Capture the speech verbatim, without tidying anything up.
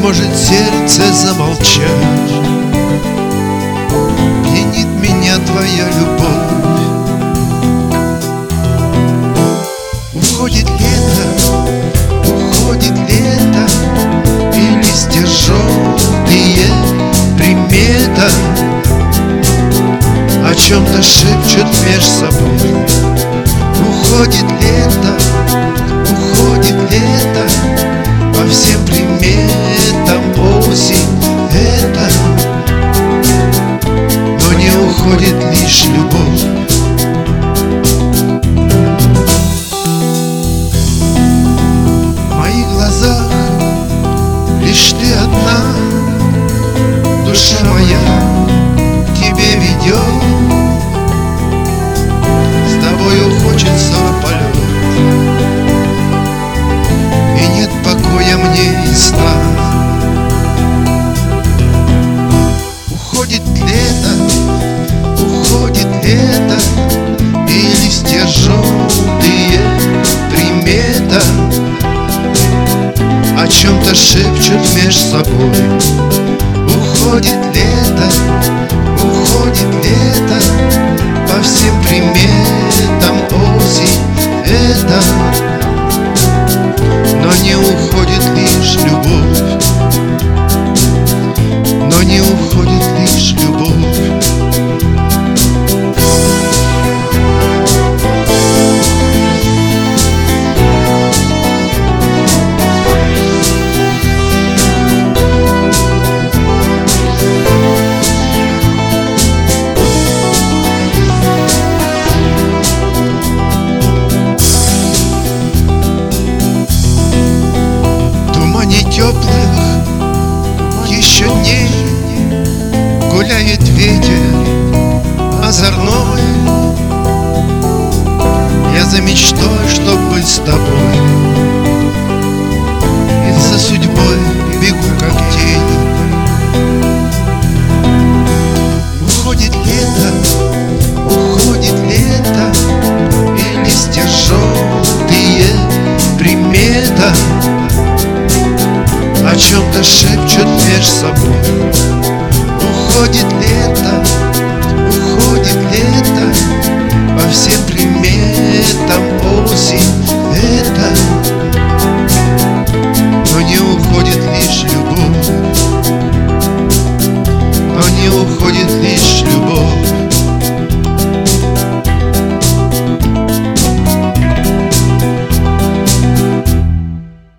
может сердце замолчать. Пьянит меня твоя любовь. Уходит лето, уходит лето, и листья желтые примета о чем-то шепчут меж собой. Уходит лето, уходит лето, по всем приметам осень это, но не уходит лишь любовь. В моих глазах лишь ты одна, душа моя к тебе ведет. С тобою хочется полет, и нет покоя мне и сна. Уходит лето, уходит лето, и листья желтые примета о чем-то шепчут меж собой. Уходит лето, уходит лето, по всем приметам осень это, но не уходит лишь любовь, но не уходит лишь любовь. Теплых еще дней гуляет ветер озорной. Я за мечтой, чтоб быть с тобой, и за судьбой бегу как тень. Уходит лето, уходит лето, и листья желтые примета о чем-то шепчут меж собой. Уходит лето, уходит лето, по всем приметам